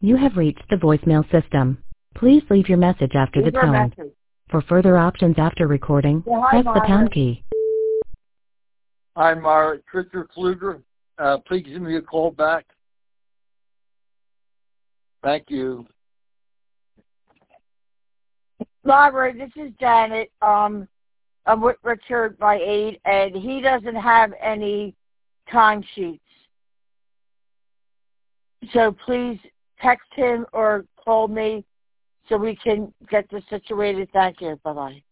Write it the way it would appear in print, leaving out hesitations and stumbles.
You have reached the voicemail system. Please leave your message after the Leave her a tone. message. For further options after recording, Yeah, hi, press the Myra. pound key. Hi, Myra. Richard Pfluger. Please give me a call back. Thank you. Myra, this is Janet. I'm with Richard, my aide, and he doesn't have any timesheets. So please text him or call me so we can get this situated. Thank you. Bye-bye.